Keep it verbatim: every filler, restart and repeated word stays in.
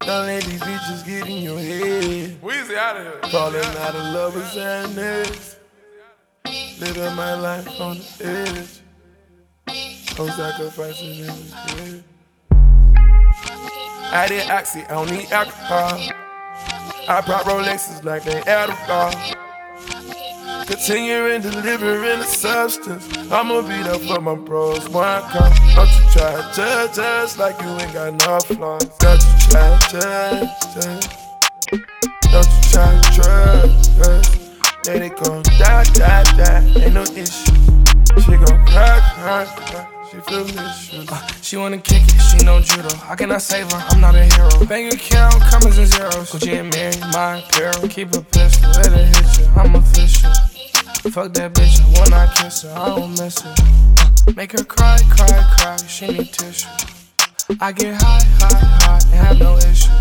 Don't let these bitches get in your head. Weezy out of here. Falling out of love with sadness. Living my life on the edge. I'm sacrificing everything. I did oxy, I don't need alcohol. I brought Rolexes like they alcohol. Continuing delivering the substance. I'ma be there for my bros. One come, don't you try to judge us like you ain't got no flaws. Don't you try to judge us. Don't you try to trust us. Then it gon' die, die, die. Ain't no issue. She gon' cry, cry, cry. She feel issues. Uh, she wanna kick it, she know judo. I cannot save her, I'm not a hero. Bank account, commas and zeros. Gucci and Mary, my apparel. Keep a pistol, let her hit you, I'm official. Fuck that bitch, I will not kiss her, I don't miss her. Uh, make her cry, cry, cry, she need tissue. I get high, high, high, and have no issue.